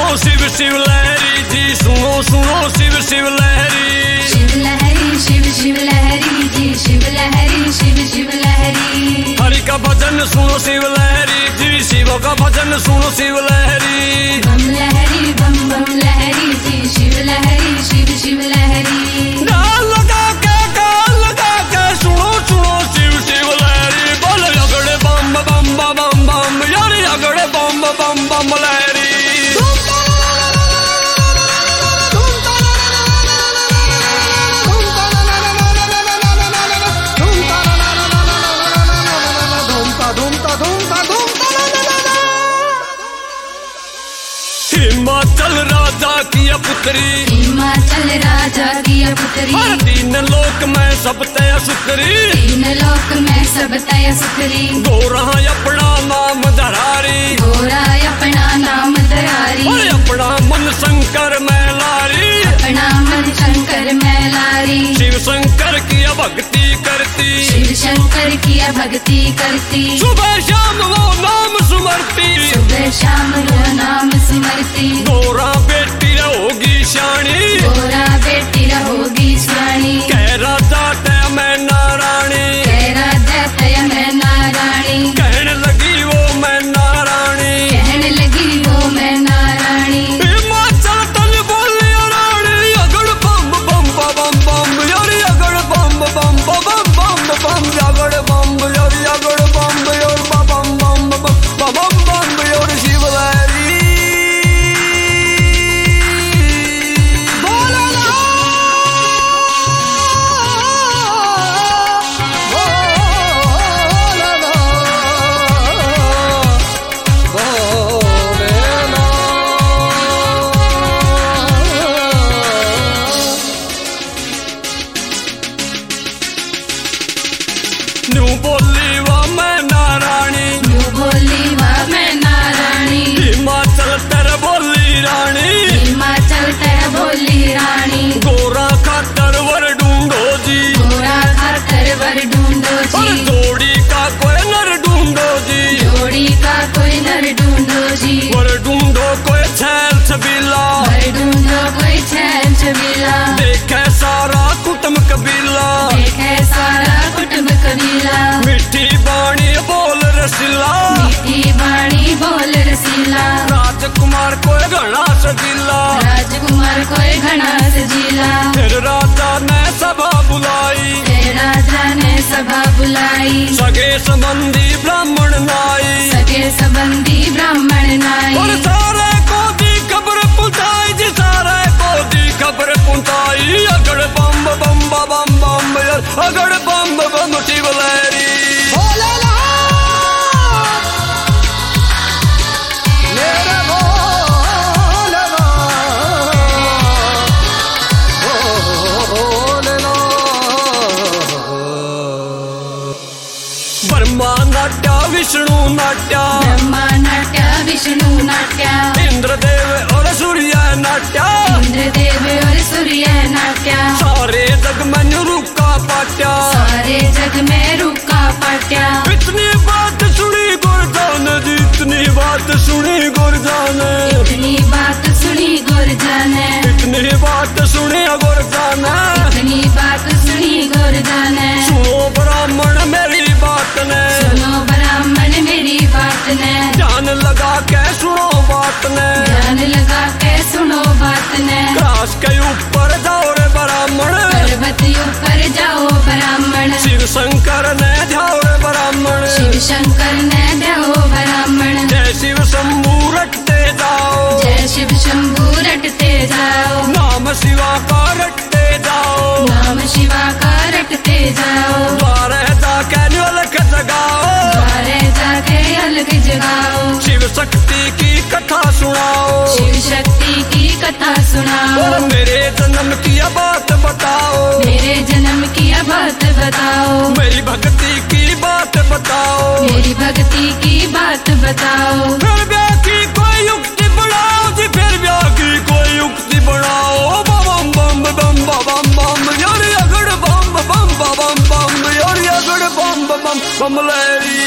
शिव शिव लहरी जी, सुनो सुनो शिव शिव लहरी। शिव लहरी शिव शिव लहरी जी, शिव लहरी शिव शिव लहरी। हरि का भजन सुनो शिव लहरी जी, शिव का भजन सुनो शिव लहरी। बम लहरी बम बम लहरी जी, शिव लहरी शिव शिव लहरी। गाल लगा के सुनो सुनो शिव शिव लहरी। बोल अगड़े बम बम बम बम यार, अगड़े बम बम बम लहरी। हिमाचल राजा की पुत्री, हिमाचल राजा की पुत्री। हर तीन लोक में सब तय सुतरी, तीन लोक में सब तय सुतरी। गोरा अपना नाम धरारी, गोरा अपना नाम धरारी। और अपना मन शंकर में लारी, अपना मन शंकर में लारी। शिव शंकर की भक्ति करती, शिव शंकर की भक्ति करती। सुबह शाम वो नाम सुमरती, सुबह शाम वो नाम स्मरती। गोरा बेटी रहोगी शानी, गोरा बेटी रहोगी शानी। कह राजा तय मैं नारायणी, कह राजा तय मैं नारायणी। कहने लगी वो मैं नारायणी, कहने लगी वो मैं नारायणी। हिमाचल तल बोली रानी, अगड़ बम बम बम बम यारी, अगड़ बम बम बम बम बम, अगड़ बम यारी, अगड़ बम यार बम बम बम बम यार शिव लहरी। न्यू बोली वा मैं नारायणी, न्यू बोली वा मैं नारायणी। हिमाचल तर बोली रानी, हिमाचल तर बोली रानी। गोरा खातर वर ढूंढो जी, गोरा खातर वर ढूंढो और जी। जोड़ी का कोई नर ढूंढो जी, जोड़ी का कोई नर ढूंढो जी। वर ढूंढो कोई छैल छबीला, वर ढूंढो कोई छैल छबीला। देखे सारा कुटुंब कबीला, देखे सारा कुटुंब कबीला। मिठी बाणी बोल रसीला, मीठी बाणी बोल रसीला। राजकुमार कोई घना सजीला, राजकुमार कोई घना सजीला। फिर राजा ने सभा बुलाई, फिर राजा ने सभा बुलाई। सगे संबंधी ब्राह्मण नाई, सगे संबंधी ब्राह्मण नाई। और सारे को दी खबर पहुंचाई जी, सारे को दी खबर पहुंचाई। अगड़ बम बम बम बम यार, अगड़ बम बम शिव लहरी। ब्रह्मा नाट्या विष्णु नाट्या, ब्रह्मा नाट्या विष्णु नाट्या। इंद्रदेव और सूर्य नाट्या, इंद्रदेव और सूर्य नाट्या। सारे जग में रुका पाट्या, सारे जग में रुका पाट्या। इतनी बात सुनी गुरजान जी, इतनी बात सुनी गुरजान, इतनी बात सुनी गुरजान। इतनी बात सुनी गुरजान। इतनी बात सुनी गुरजान। सुनो ब्राह्मण मेरी बात ने, सुनो ब्राह्मण मेरी बात ने। ध्यान लगा के सुनो बात ने, ध्यान लगा के सुनो बात ने। घास के ऊपर जाओ रे ब्राह्मण, पर्वत ऊपर जाओ ब्राह्मण। शिव शंकर ने ध्याओ रे ब्राह्मण, शिव शंकर ने ध्याओ ब्राह्मण। जय शिव शंभू रटते जाओ, जय शिव शंभू रटते जाओ। नाम शिवा का रटते जाओ, नाम शिवा का रटते जाओ। द्वारे जाके अलख जगाओ, द्वारे जाके अलग जगाओ। शिव शक्ति की कथा सुनाओ, शिव शक्ति की कथा सुनाओ। और मेरे जन्म की बात बताओ, मेरे जन्म की बात बताओ। मेरी भक्ति की बात बताओ, मेरी भक्ति की बात बताओ। फिर ब्याह की कोई युक्ति बनाओ जी, फिर ब्याह की कोई युक्ति बनाओ। बम बम बम बम बम यार, अगड़ बम बम बम बम यार, अगड़ बम बम बम लहरी।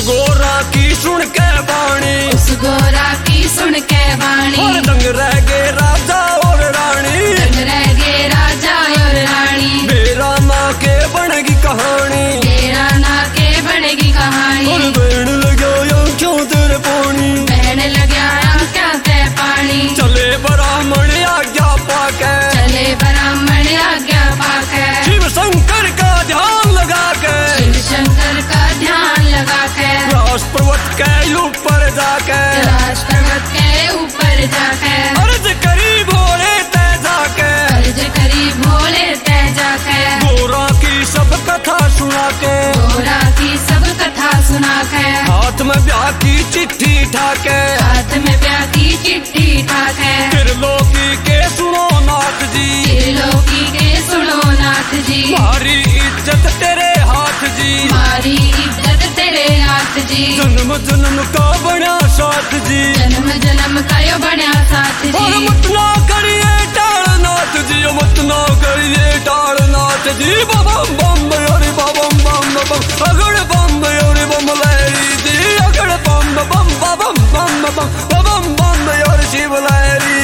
गोरा की सुन के बाणी, उस गोरा की सुन के वाणी। और दंग रह गए राजा और रानी, दंग रह गए राजा और रानी। मेरा ना के बनेगी कहानी, मेरा ना के बनेगी कहानी। और बहन लगा क्यों तेरे पानी, बहन लगा क्या ते पानी। चले ब्राह्मण आज्ञा पाके, चले ब्राह्मण आज्ञा पाके। शिव शंकर का ध्यान लगा के, शिव शंकर का ध्यान लगा के। राज पर्वत के ऊपर जाके, राज पर्वत के ऊपर जाके। अर्ज करी भोले ते जाके, अर्ज करी भोले ते जाके। गोरा की सब कथा सुना के, गोरा की सब कथा सुना के। हाथ में ब्याह की चिट्ठी ठाके, हाथ में ब्याह की चिट्ठी ठाके। त्रिलोकी के सुनो नाथ जी, त्रिलोकी के सुनो नाथ जी। हमारी इज्जत तेरे हाथ जी, हमारी इज्जत तेरे हाथ जी। जन्म जन्म का बना साथ जी, जन्म जन्म का यो बना साथ और जी। मत ना करिए टाल नाथ जी, मत ना करिए टाल नाथ जी। बम बम अरे बम बम बम, अगड़ बम अरे बम लहरी जी, अगड़ बम बम बम बम बम बम बम अरे शिव लहरी।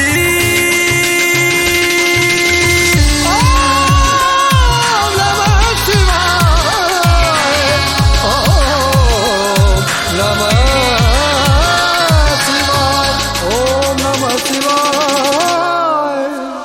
ओम नमः शिवाय, ओम नमः शिवाय, ओम नमः शिवाय।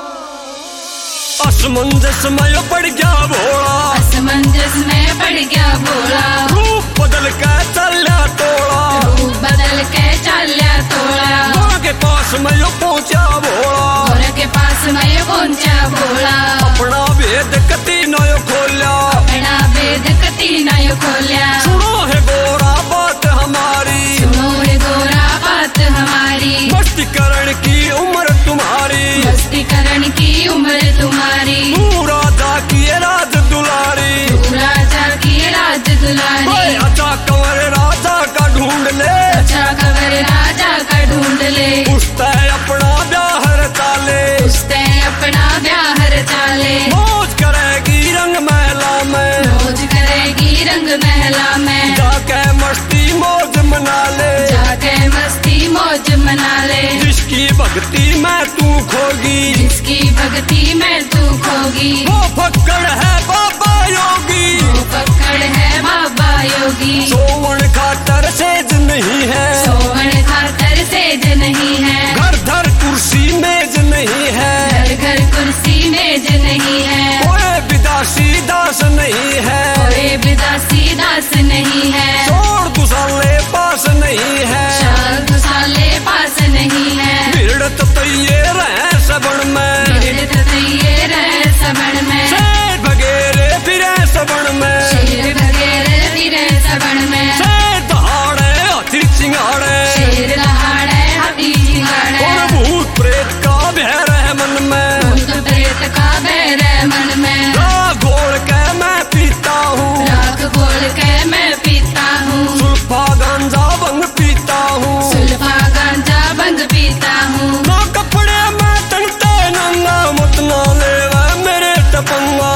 असमंजस में पड़ गया भोला, असमंजस में पड़ गया भोला। रूप बदल के चला तोड़ा, रूप बदल के चला तोड़ा। गोरा के पास में यो पहुंचा भोला, गोरा के पास में यो पहुंचा भोला। अपना भेद कति न यो खोल्या, अपना भेद कति न यो खोल्या। सुनो है गोरा बात हमारी, सुनो है गोरा बात हमारी। मस्तीकरण की उम्र तुम्हारी, मस्तीकरण की उम्र तुम्हारी। तू राजा की राज दुलारी, तू राजा की राज दुलारी। अच्छा कंवर राजा का ढूंढ ले, अच्छा खबर राजा का ढूंढ ले। उसते अपना ब्याह चाले, उसते अपना ब्याह चाले। मौज करेगी रंग महला में, मौज करेगी रंग महला में। जाके मस्ती मौज मना ले, जाके मस्ती मौज मना ले। जिसकी भक्ति में तू खोगी, जिसकी भक्ति में तू खोगी। वो फक्कड़ है बाबा योगी, वो पकड़ है बाबा योगी। सोवन खातर सेज नहीं है, सोवन खातर सेज नहीं है। घर घर कुर्सी मेज नहीं है, घर घर कुर्सी मेज नहीं है। कोई विदासी दास नहीं है, कोई विदासी दास नहीं है। छोड़ दुसाले पास नहीं है, शाल दुसाले पास नहीं है। भीड़ तैये रहे सबन में, भीड़ तैये रहे सबन में। शेर वगैरह फिरे सबन में, शेर वगैरह फिरे सबन में। शेर दहाड़े हाथी चिंगाड़े, शेर दहाड़े हाथी चिंगाड़े। और भूत प्रेत का भैर है मन में, भूत प्रेत का भैर है मन में। राख घोल के मैं पीता हूँ, राख घोल के मैं पीता हूँ। सुल्फा गांजा भंग पीता हूँ, सुल्फा गांजा भंग पीता हूँ। ना कपड़े में तनते नंगा, मत ना लेवा मेरे टपंगा,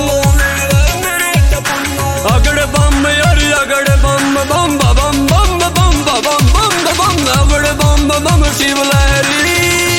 अगड़ बम यारी अगड़ बम बम बम बम बम बम बम बम अगड़ बम बम शिव लहरी।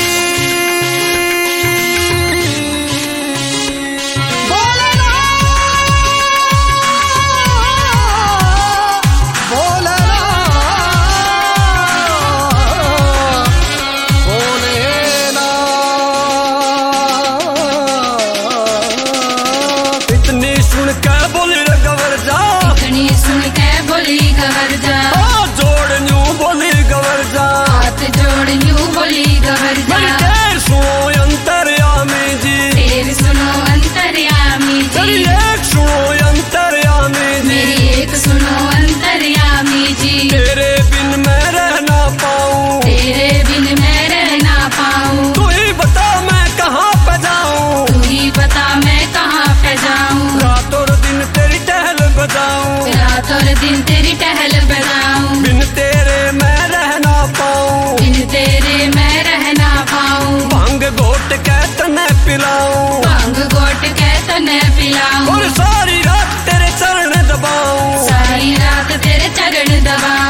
इतनी सुन के बोली रे गवर जा, इतनी सुन के बोली गवर जा। जोड़ न्यू बोली गवर जा, हाथ जोड़ यूं बोली गवर जा। मेरी टेर सुनो अंतर्यामी जी, तेर सुनो अंतर्यामी मेरी जी। एक सुनो अंतर्यामी जी, मेरी एक सुनो अंतर्यामी जी। तेरे बिन मैं रह ना पाऊँ, तेरे बिन मैं रह ना पाऊँ। तू ही बता मैं कहाँ पे जाऊँ, तू ही बता मैं कहाँ पे जाऊँ। रात और दिन तेरी टहल बजाऊँ, रात और दिन तेरी टहल बजाऊँ। बिन तेरे मैं रह ना पाऊँ, बिन तेरे मैं रह ना पाऊँ। भांग घोट के तने पिलाऊँ, भांग घोट के तने पिलाऊँ। और सारी रात तेरे चरण दबाऊँ, सारी रात तेरे चरण दबाऊँ।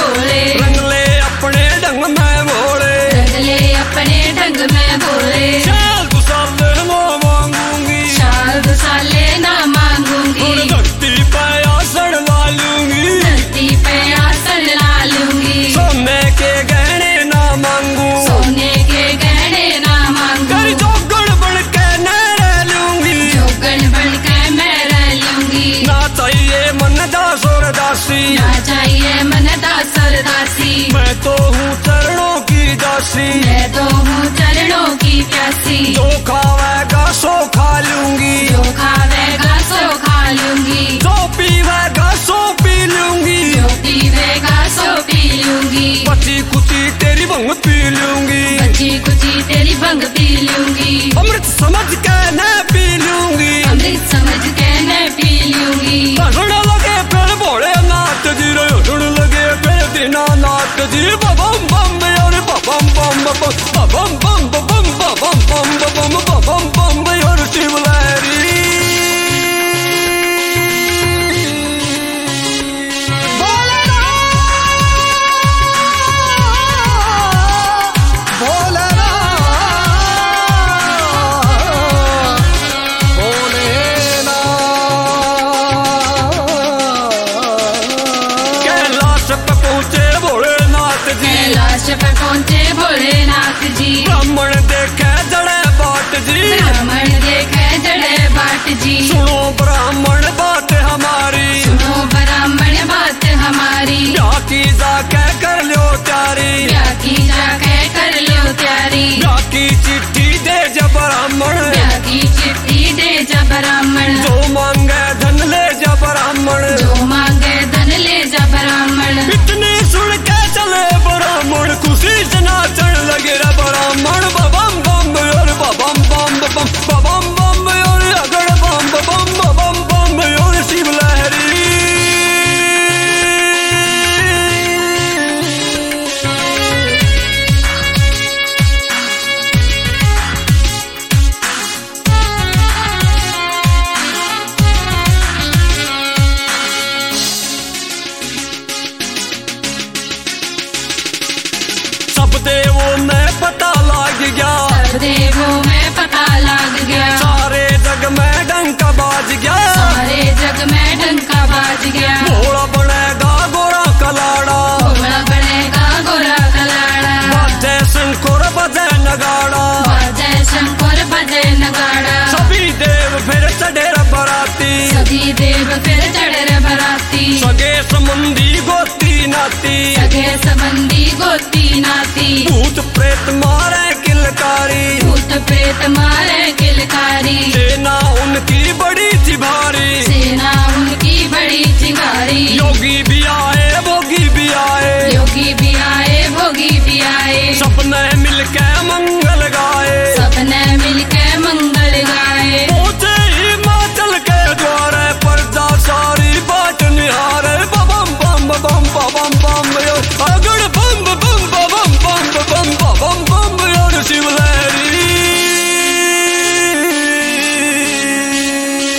बोले, रंग ले अपने ढंग में भोले, रंग ले अपने ढंग में बोले। साल दो साल ना मांगूंगी, साल दो साले ना मांगूंगी, और धरती पे आसन ला लूंगी, धरती पे आसन ला लूंगी। सोने के गहने ना मांगू, सोने के गहने ना मांगू, कर जोगण बन के न रह लूंगी, जोगन बन के मैं रह लूंगी। ना चाहिए मन दास और दासी, ना चाहिए मन दास और दासी, मैं तो हूँ चरणों की दासी। मैं तो हूँ चरणों की प्यासी, जो खावेगा सो खा लूंगी, जो खावेगा सो खा लूंगी, जो पीवेगा सो पी लूंगी, जो पीवेगा सो पी लूंगी। बची कुची तेरी भंग पी लूंगी, बची कुची तेरी भंग पी लूंगी, अमृत समझ के न पी लूंगी, अमृत समझ के मैं पी लूंगी। हसण लगे फिर भोलेनाथ जी रे, हसण लगे फिर दीनानाथ जी। बम बम और बम बम बम बम बम बम बम बम बम बम और शिव लहरी। कैलाश पे पहुँचे भोलेनाथ जी, ब्राह्मण देखे जड़े बाट जी, ब्राह्मण देखे जड़े बाट जी। सुनो ब्राह्मण बात हमारी, सुनो ब्राह्मण बात हमारी, ब्याह की जाके कर लो त्यारी, ब्याह की जाके कर लो त्यारी। ब्याह की चिट्ठी दे जा ब्राह्मण, ब्याह की चिट्ठी दे जा ब्राह्मण, जो मांगे धन ले जा ब्राह्मण, जो मांगे धन ले जा ब्राह्मण। इतने सुन के चले ब्राह्मण, खुशी से नाचन लगे रे ब्राह्मण। बम बम और बम बम बम बम और अगड़ बम बम बम और शिव लहरी। सब देवों में पता लग गया, सब देवों में पता लग गया, सारे जग में डंका बाज गया, सारे जग में डंका बाज गया। भोला बनेगा गोरा कलाड़ा, भोला बनेगा गोरा कलाड़ा, बाजे शंकर बजे नगाड़ा, बाजे शंकर बजे नगाड़ा। सभी देव फिर चढ़े रे बराती, सभी देव फिर चढ़े रे बराती, सगे संबंधी गोती नाती, सगे संबंधी गोती नाती। भूत प्रेत मारे किलकारी, भूत प्रेत मारे किलकारी, सेना उनकी बड़ी थी भारी, सेना उनकी बड़ी चिंगारी। योगी भी आए भोगी भी आए, योगी भी आए भोगी भी आए, सपने मिलके मंगल गाए, सबने मिलके मंगल गाए। पहुंचे हिमाचल के द्वारे, प्रजा सारी बाट निहारे। बम बम बम बम बम अगड़ बम बम बम बम बम बम और शिव लहरी।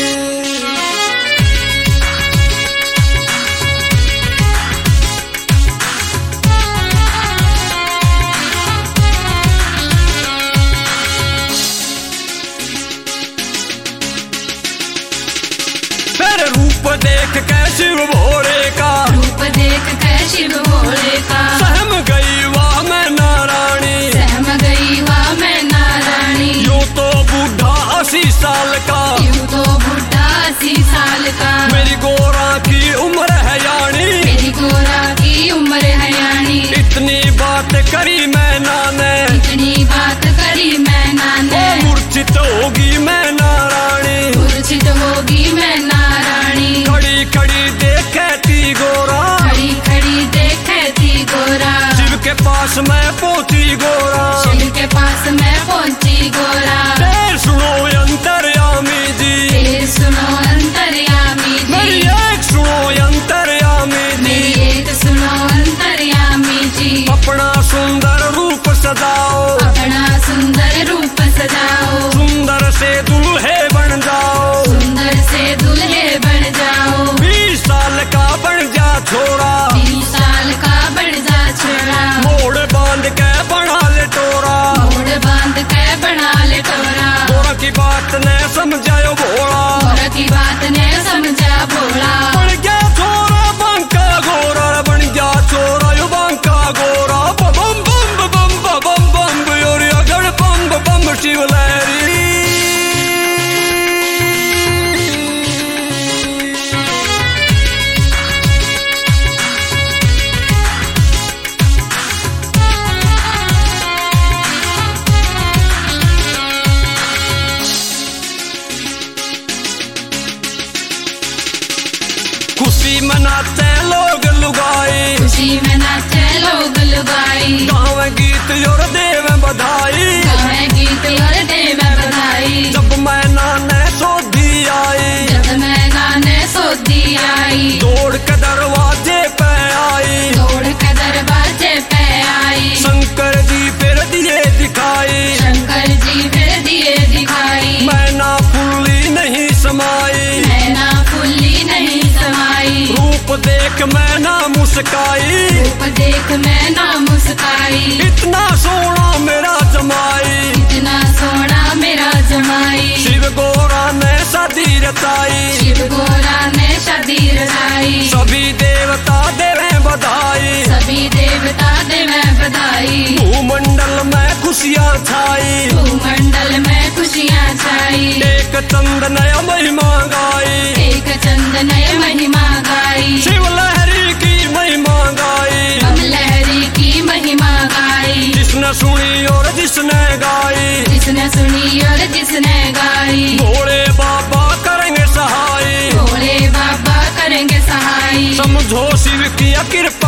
में नाचे लोग लुगाई, खुशी में नाचे लोग लुगाई, गावे गीत और देव बधाई, गावे गीत और देव बधाई। जब मैं नाने सोधी आई, जब मैं नाने सोधी आई, दौड़ के दरवाजे पे आई, दौड़ के दरवाजे पे आई। शंकर जी फिर दिए दिखाई, शंकर जी फिर दिए दिखाई। मैं ना फूली नहीं समाई, मैं ना फूली नहीं समाई। रूप देख मैं ना मुस्काई, रूप देख मैं ना मुस्काई। इतना सोना मेरा जमाई, इतना सोना मेरा जमाई। शिव गोरा ने शादी रचाई, शिव गोरा ने शादी रचाई। सभी देवता देवे बधाई, सभी देवता देवे बधाई। भूमंडल में खुशियाँ छाई, भूमंडल में खुशियाँ छाई। एक चंदनय महिमा गाई, एक चंदनय महिमा गाई। शिव लहरी की महिमा गाई, बम लहरी की महिमा गाई। जिसने सुनी और जिसने गाई, जिसने सुनी और जिसने गाई। भोले बाबा करेंगे सहाय, भोले बाबा करेंगे सहाय। समझो शिव की कृपा